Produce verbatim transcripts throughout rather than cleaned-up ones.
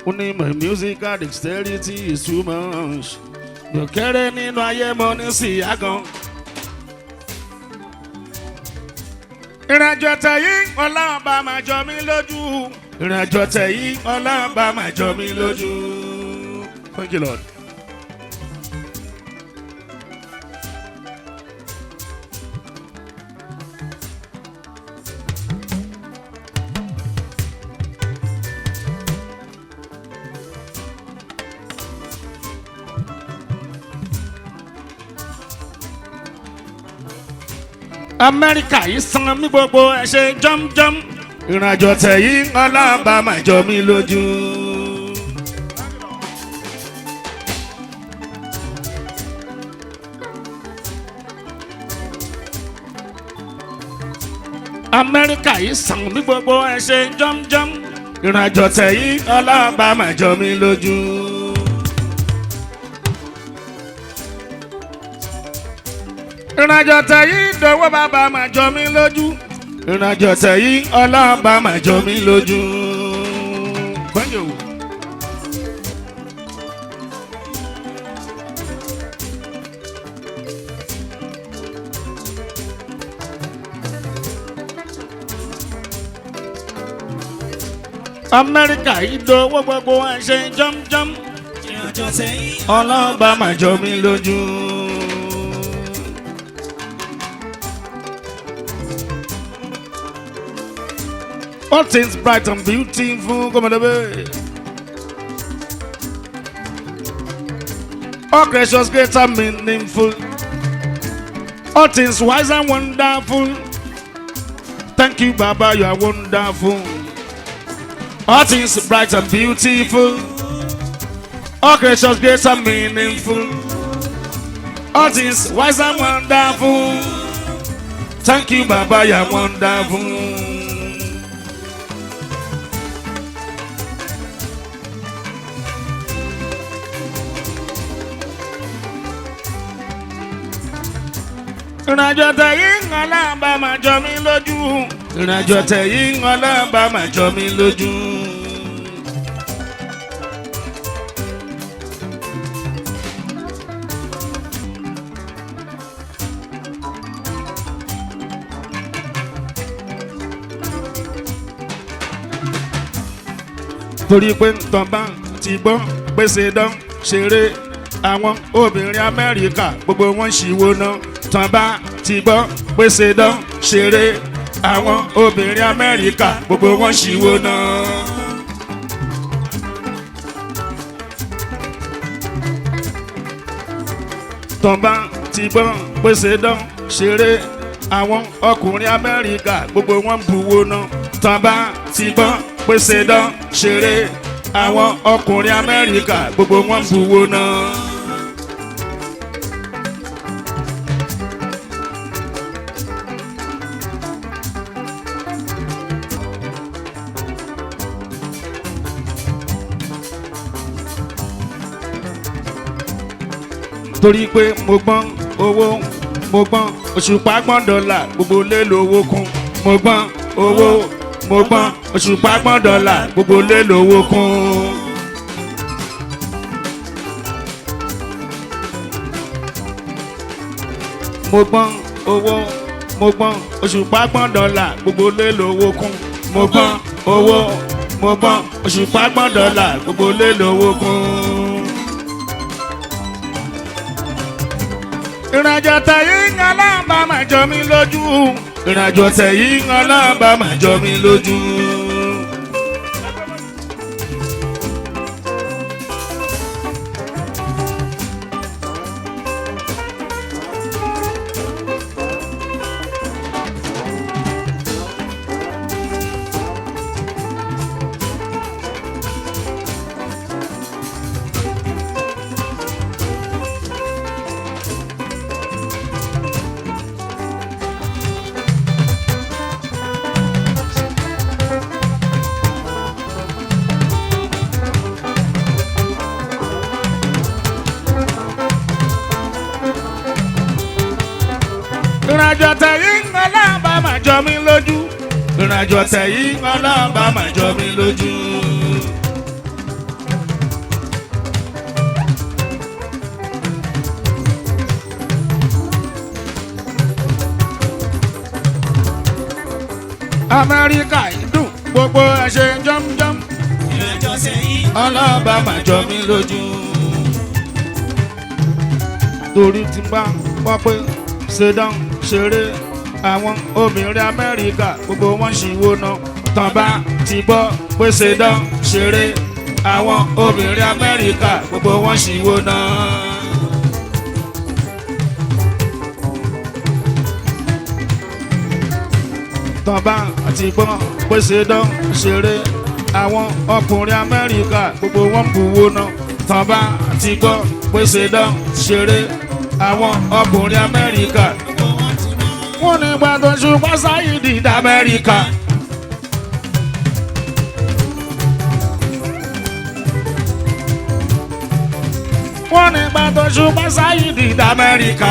Only my musical dexterity is too much. You kéré nínú ayé mo ní sí àgàn. Ìrìnàjò tẹ̀yí Ọlọ́run bá máa jọ mí lójú. Ìrìnàjò tẹ̀yí Ọlọ́run bá máa jọ mí lójú. Thank you, Lord. Amẹ́ríkà yìí san mí gbogbo ẹ ṣe jọ́mjọ́m. Ìrìnàjò tẹ̀yí Ọlọ́run bá máa jọ mí lójú. Amẹ́ríkà yìí san mí gbogbo ẹ ṣe jọ́mjọ́m. Ìrìnàjò tẹ̀yí Ọlọ́run bá máa jọ mí lójú. Ìrìnàjò tẹ̀yí dọ̀wọ́ bàbá máa jọ mí lójú. Ìrìnàjò tẹ̀yí Ọlọ́run bá máa jọ mí lójú. Amẹ́ríkà yìí dọ̀wọ́ gbogbo ẹ̀ ṣe jọ́mjọ́m. Ìrìnàjò tẹ̀yí Ọlọ́run bá máa jọ mí lójú. All things bright and beautiful, come on the way. All gracious, great and meaningful. All things wise and wonderful. Thank you, Baba, you are wonderful. All things bright and beautiful. All gracious, great and meaningful. All things wise and wonderful. Thank you, Baba, you are wonderful. Ìrìnàjò tẹ̀yí Ọlọ́run bá máa jọ mí lójú. Ìrìnàjò tẹ̀yí Ọlọ́run bá máa jọ mí lójú. Torí pé ntàn bá ti gbọ́ pèsè dán ṣeré àwọn obìnrin Amẹ́ríkà gbogbo wọn ṣìwò náà. Tàn bá ti gbọ́ pèsè dán ṣeré àwọn obìnrin Amẹ́ríkà gbogbo wọn ṣìwò náà. Tàn bá ti gbọ́ pèsè dán ṣeré àwọn ọkùnrin Amẹ́ríkà gbogbo wọn buwó náà. Tàn bá ti gbọ́ pèsè dán ṣeré àwọn ọkùnrin Amẹ́ríkà gbogbo wọn buwó náà. Torí pé mo gbọ́n owó mo gbọ́n òṣùpá gbọ́n dọ́là gbogbo lé lówó kún. Mo gbọ́n owó mo gbọ́n òṣùpá gbọ́n dọ́là gbogbo lé lówó kún. Mo gbọ́n owó mo gbọ́n òṣùpá gbọ́n dọ́là gbogbo lé lówó kún. Mo gbọ́n owó mo gbọ́n òṣùpá gbọ́n dọ́là gbogbo lé lówó kún. Ìrìnàjò tẹ̀yí Ọlọ́run bá máa jọ mí lójú. Ìrìnàjò tẹ̀yí Ọlọ́run bá máa jọ mí lójú. Ìrìnàjò tẹ̀yí Ọlọ́run bá máa jọ mí lójú. Ìrìnàjò tẹ̀yí Ọlọ́run bá máa jọ mí lójú. Amẹ́ríkà ìdùn gbogbo ẹ̀ ṣe jọ́mjọ́m. ìrẹ́jọ́ sẹ́yìn. Ọlọ́ba máa jọ mí lójú. Torí tí n bá gbọ́ pé ṣèdán ṣeré àwọn obìnrin Amẹ́ríkà gbogbo wọn ṣìwò náà. Tán bá ti gbọ́ pé ṣèdán ṣeré àwọn obìnrin Amẹ́ríkà gbogbo wọn ṣìwò náà. Tán bá ti gbọ́ pé ṣèdán ṣeré àwọn ọkùnrin Amẹ́ríkà gbogbo wọn buwó náà. Tán bá ti gbọ́ pé ṣèdán ṣeré àwọn ọkùnrin Amẹ́ríkà. Wọ́n ní gbàdọ̀ ṣùgbọ́n Sáyídì dá Amẹ́ríkà. Wọ́n ní gbàdọ̀ ṣùgbọ́n Sáyídì dá Amẹ́ríkà.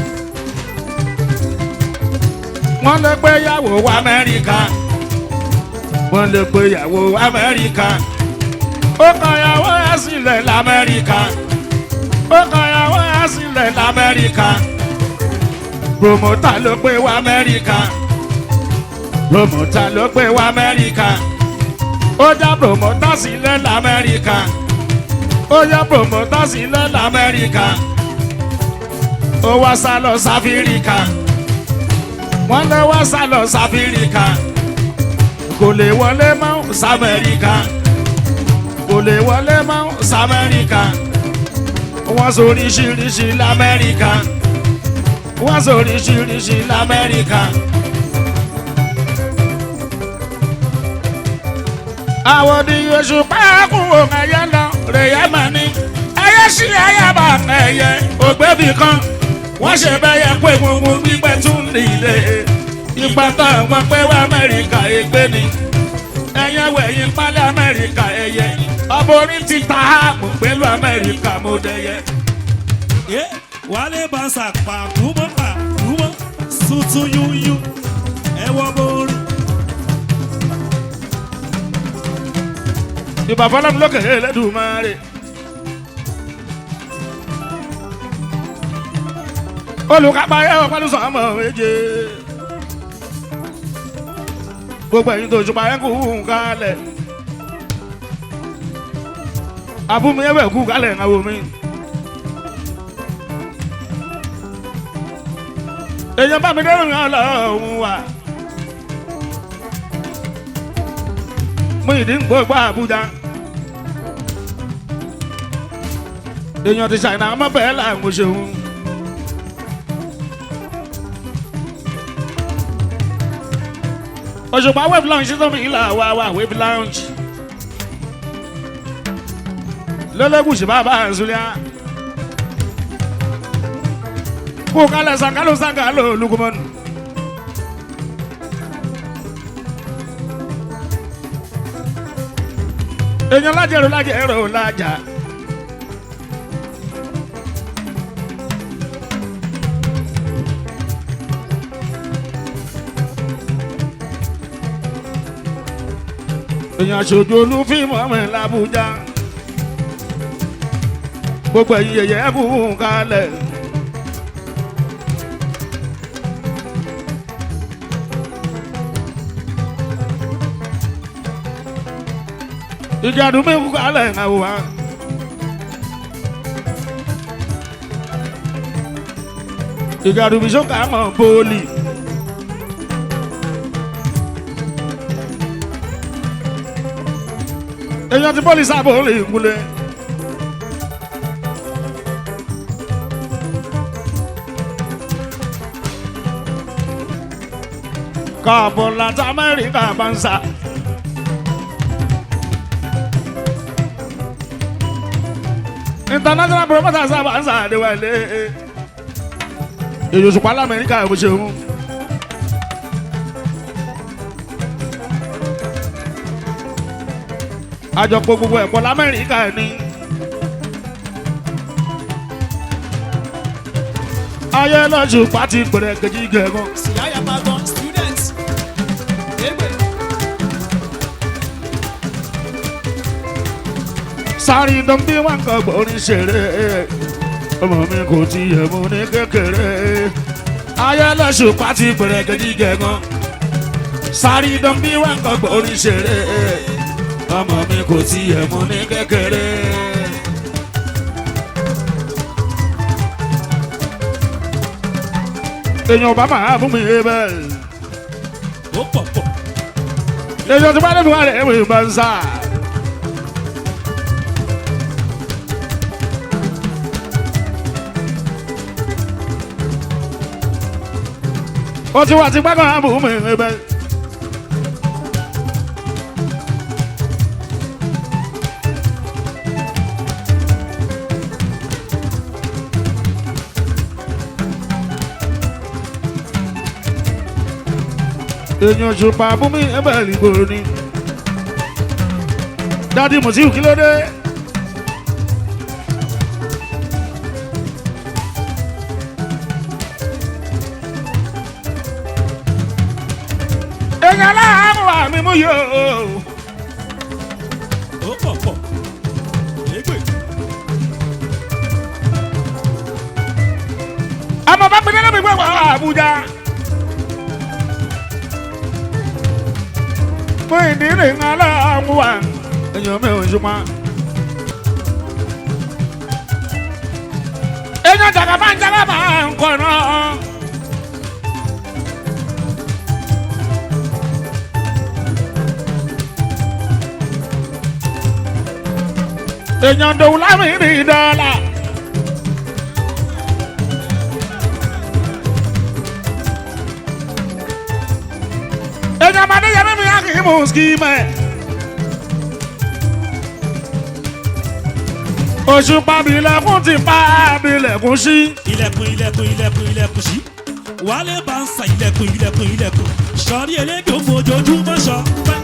Wọ́n lè pé ìyàwó Amẹ́ríkà. Wọ́n lè pé ìyàwó Amẹ́ríkà. Ó kàn ìyàwó ẹ̀ sílẹ̀ l'Amẹ́ríkà. Ó kàn ìyàwó ẹ̀ sílẹ̀ l'Amẹ́ríkà. Promoter ló pé wá Amẹ́ríkà. Promoter ló pé wá Amẹ́ríkà. Ó já promoter sílẹ̀ l'Amẹ́ríkà. Ó já promoter sílẹ̀ l'Amẹ́ríkà. Ó wá sá lọ s'Áfíríkà. Wọ́n lé wá sá lọ s'Áfíríkà. Kò lè wọlé mọ́ s'Amẹ́ríkà. Kò lè wọlé mọ́ s'Amẹ́ríkà. Wọ́n s'oríṣiríṣi l'Amẹ́ríkà. Wọ́n s'oríṣiríṣi l'Amẹ́ríkà. Àwọn ní oṣù pẹ́ẹ́kù òun ẹ̀yẹ lọ rèé mọ̀ ní. Ẹyẹ sí ẹyẹ bá ẹyẹ ògbébì kan. Wọ́n ṣe bẹ́yẹ pé gbogbo gbígbẹ́ tún nílé. Ipa tó wọn pé wá Amẹ́ríkà ègbé ni. Ẹyẹ wẹ̀yìn pálí Amẹ́ríkà ẹyẹ. Ọmọ orí ti ta àmù pẹ̀lú Amẹ́ríkà mo dẹyẹ. Wálé Bàṣà pàkúmọ́ pàkúmọ́ tuntun yúnyún ẹ̀wọ̀n borí. Ìbà fọlọ́mù lókè Ẹlẹ́dùmarè. Olùkápá yẹ ọ̀pọ̀lọpọ̀ sọ̀mọ̀ méje. Gbogbo ẹ̀yin tó ṣùpá ẹ̀ kú kálẹ̀. Àbúmi ẹ̀wẹ̀ kú kálẹ̀ ìnáwó mi. Èèyàn bá mi dẹ́rù yàn lọ́hùn wá. Mú ìdí ń gbogbo Àbújá. Èèyàn ti ṣàìnà ọmọ bẹ́ẹ̀ láàmú ṣeun. Òṣùpá wave lounge tó mi ìlà wá wá wave lounge. Lọ́lẹ́gùsì bàbá àzúlíà. Kú kálẹ̀ sàkálò sàkálò lukumọ́nù. Èèyàn lájẹ̀rò lájẹ̀rò lájà. Èèyàn aṣojú olúfíìmù ọmọ ẹ̀ l'Àbújá. Gbogbo ẹ̀yin yẹ̀yẹ́ ẹ̀kú kálẹ̀. Ìjàdùn mi kú kálẹ̀ ìnáwó wa. Ìjàdùn mi sọ́kà mọ̀ bọ́ọ̀lì. Èèyàn ti bọ́ọ̀lì sábò lè gúnlẹ̀. Káàbọ̀ láti Amẹ́ríkà bá ń sá. International promoter sábà ń sàdéwálé. Èyí Òṣùpá l'Amẹ́ríkà ẹ̀ bó ṣe mú. Àjọpọ̀ gbogbo ẹ̀kọ́ l'Amẹ́ríkà ni. Ayé l'Òṣùpá ti pèrè kejì gẹ̀gàn. Síyáyà Pàgọ́ student. Égbè. Sáré dán bí wọn kọ gbórin ṣeré. Ọmọ mi kò tiẹ̀ mú ní kékeré. Ayé l'Òṣùpá ti pèrè kejì gẹ̀gàn. sáré dán bí wà ń kọ́gbọ́n oríṣèré ọmọ mi kò tiẹ̀ mú ní kékeré. èèyàn bá máa fún mi bẹ́ẹ̀. ó pọ̀ pọ̀. èèyàn tó bá lè fún wa rẹ̀ èèyàn bá ń sá. ó ti wá ti gbàgbọ́ àbò mi bẹ́ẹ̀. èèyàn ṣùpá fún mi ẹ̀bẹ̀ ìgboro ni. dádì Mùsíù kí ló dé. èèyàn láàmú àmì mú yóò. ó pọ̀ pọ̀. égbè. àmọ́ bá pinnu lómi gbọ́dọ̀ Àbújá. fún ìdílé ńlá láàmú wa èèyàn mi ò ṣùpá. èèyàn jàgà bá ń jàgà bá ń kọ̀ náà. èèyàn dòwú lámì rí dọ́là. èèyàn máa ní yẹmí mi á kì í mú skimẹ̀. Òṣùpá bilẹ̀kùn ti pa bilẹ̀kùn sí. ilẹ̀kùn ilẹ̀kùn ilẹ̀kùn ilẹ̀kùn sí. wálé bá ń sa ilẹ̀kùn ilẹ̀kùn ilẹ̀kùn. sọ̀rí elédè ó fojoojúmọ́ sọ pẹ́.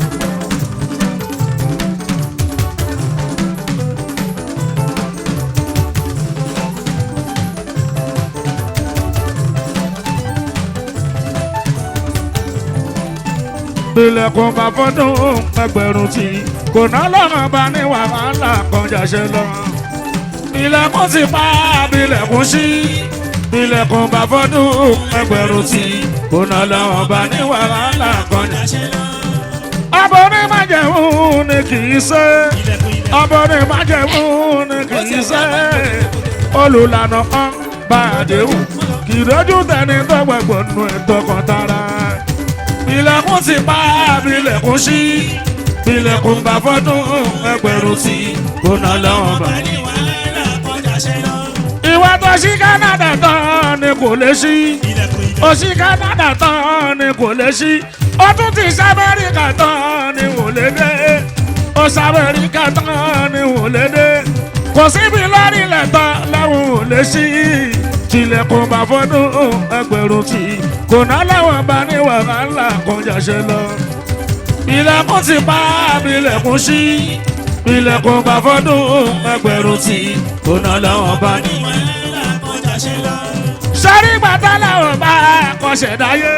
bilẹ̀kùn bá fọ́dún ẹgbẹ̀rún tí kò ná lọ́rùn bá ní wàhálà kọjá ṣe lọ. bilẹ̀kùn ti pa bilẹ̀kùn sí. bilẹ̀kùn bá fọ́dún ẹgbẹ̀rún tí kò ná lọ́rùn bá ní wàhálà kọjá ṣe lọ. ọbọ̀ ní májẹ̀mú ni kì í ṣe. ọbọ̀ ní májẹ̀mú ni kì í ṣe. olùlànà kan bá àdéhùn kì í dojú tẹni tó gbàgbọ́ nù ẹ̀tọ́ kan tara. bilẹ̀kùn ti pa bilẹ̀kùn sí. bilẹ̀kùn bá fọ́dún ẹgbẹ̀rún tí kò ná lọ́wọ́ bá ní wàhálà kọjá ṣe lọ. ìwà tó ṣí Canada tán ni kò lè ṣí. ó ṣí Canada tán ni kò lè ṣí. ó tún ti s'Amẹ́ríkà tán ni wò lè dé. ó s'Amẹ́ríkà tán ni wò lè dé. kò síbi lórí ilẹ̀ tán lẹ́wọ̀n ò lè ṣí. tilẹ̀kùn bá fọ́dún ẹgbẹ̀rún tí kò ná lọ́wọ́ bá ní wàhálà kọjá ṣe lọ. bilẹ̀kùn ti pa bilẹ̀kùn sí. bilẹ̀kùn bá fọ́dún ẹgbẹ̀rún tí kò ná lọ́wọ́ bá ní wàhálà kọjá ṣe lọ. sọ́rí gbàtà làwọn bá kọsẹ̀ dáyé.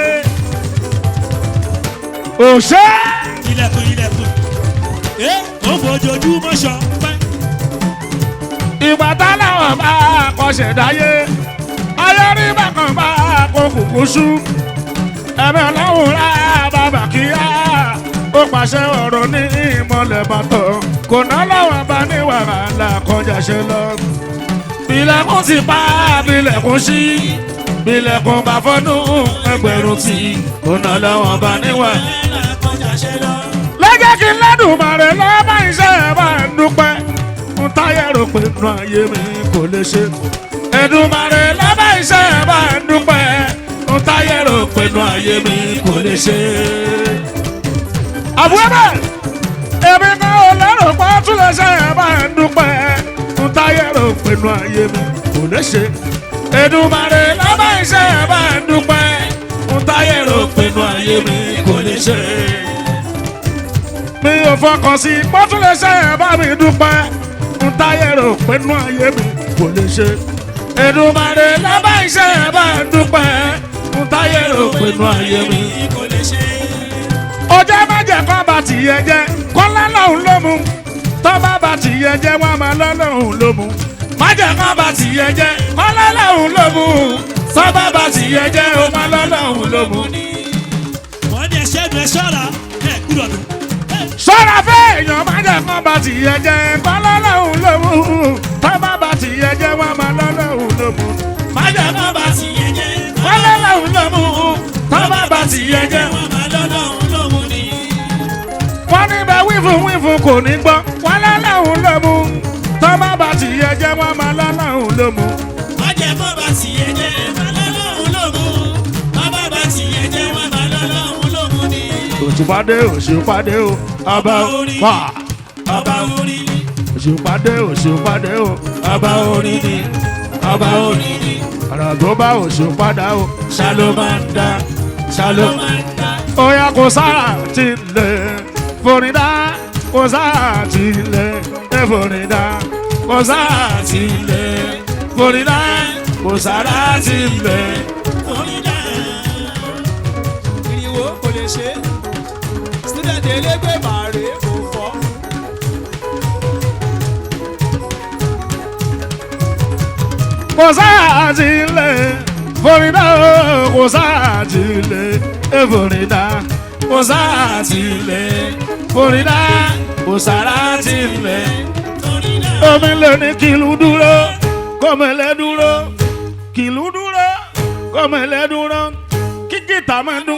òṣè. ilẹ̀kùn ilẹ̀kùn. ẹ ó fojoojúmọ́ sọ pẹ́. ìgbàtà làwọn bá kọsẹ̀ dáyé. ayọ́rí bákan bá kó kùkú sú. ẹ̀mẹ́ ọlọ́run rà bàbà kíá. ó pàṣẹ ọ̀rọ̀ ní ìmọ̀lẹ̀ bàtọ̀. kò ná lọ́wọ́ bá ní wàhálà kọjá ṣe lọ. bilẹ̀kùn ti pa bilẹ̀kùn sí. bilẹ̀kùn bá fọ́dún ẹgbẹ̀rún tí kò ná lọ́wọ́ bá ní wàhálà kọjá ṣe lọ. lọ́jọ́ kí n lẹ́dùnmarè lọ́mọ iṣẹ́ ẹ̀ bá ń dúpẹ́. ń táyà rò pé inú ayé mi kò lè ṣe. Èdùmàrè lọ́mọ iṣẹ́ ẹ̀ bá ń dúpẹ́. ń táyà rò pé inú ayé mi kò lè ṣe. àbúrò bẹ́ẹ̀ èmi kan ò lérò pé ó tún lè ṣe ẹ̀ bá ń dúpẹ́. ń táyà rò pé inú ayé mi kò lè ṣe. Èdùmàrè lọ́mọ iṣẹ́ ẹ̀ bá ń dúpẹ́. ń táyà rò pé inú ayé mi kò lè ṣe. mi ò fọkàn sí pọ́túlẹ̀ṣẹ́ ẹ̀ bá mi dúpẹ́. ń táyé rò pé inú ayé mi kò lè ṣe. Èdùmàrè lọ́ba iṣẹ́ ẹ̀ bá ń dúpẹ́. ń táyé rò pé inú ayé mi kò lè ṣe. ọjọ́ májẹ̀ kọ́ bá tìyẹ jẹ́ kọ́lá lọ́hùn ló mú. tọ́ba bá tìyẹ jẹ́ wọ́n máa lọ́lọ́hùn ló mú. májẹ̀ kọ́ bá tìyẹ jẹ́ kọ́lá lọ́hùn ló mú. tọ́ba bá tìyẹ jẹ́ wọ́n máa lọ́lọ́hùn ló mú. wọ́n ní ẹṣẹ́ lẹ́nu ẹ ṣọ́ra ẹ gbúdọ̀ dùn. Ṣọ́ra fẹ́ èèyàn má jẹ́ kán bá tìyẹ jẹ́ kọ́lọ́lọ́hún ló mú. Tọ́ bá bá tìyẹ jẹ́ wọ́n máa lọ́lọ́hún ló mú. Má jẹ́ kán bá tìyẹ jẹ́ Kọ́lọ́lọ́hún ló mú. Tọ́ bá bá tìyẹ jẹ́ wọ́n máa lọ́lọ́hún ló mú ni. wọ́n ní bẹ wífun wífun kò ní gbọ́. Wọ́n lọ́lọ́hún ló mú. Tọ́ bá bá tìyẹ jẹ́ wọ́n máa lọ́lọ́hún ló mú. Má jẹ́ kán bá tìyẹ jẹ́ wọ́n máa lọ́lọ́hún ló mú. Má bá bá tìyẹ jẹ́ wọ́n máa lọ́lọ́hún ló mú ni. Òṣùpàdé òṣùpàdé o. Ọba orin wà. ọba orin ni. Òṣùpàdé òṣùpàdé o. Ọba orin ni. Ọba orin ni. Ọ̀rọ̀ tó bá òṣùpàdá o. Ṣáló máa ń dá. Ṣáló máa ń dá. Oya kò sára ti lè forídá. Kò sára ti lè forídá. Kò sára ti lè forídá. Kò sára ti lè. ìrìnwó kò lè ṣe student elégbé màrí kò fọ́. Kò sára ti lè forídá. Kò sára ti lè forídá. Kò sára ti lè forídá. Kò sára ti lè. Omi lè ní kìlú dúró. Kọ́mẹ̀lẹ́ dúró. Kìlú dúró. Kọ́mẹ̀lẹ́ dúró. Kíkì tá máa dún.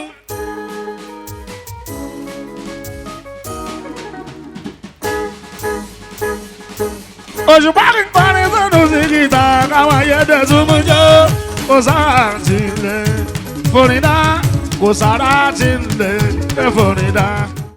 Òṣùpá kí n kọrin sọ́dún sí kìtà káwọn ayẹ́dẹ̀ súnmú jọ. Kò sára ti lè forídá. Kò sára ti lè forídá.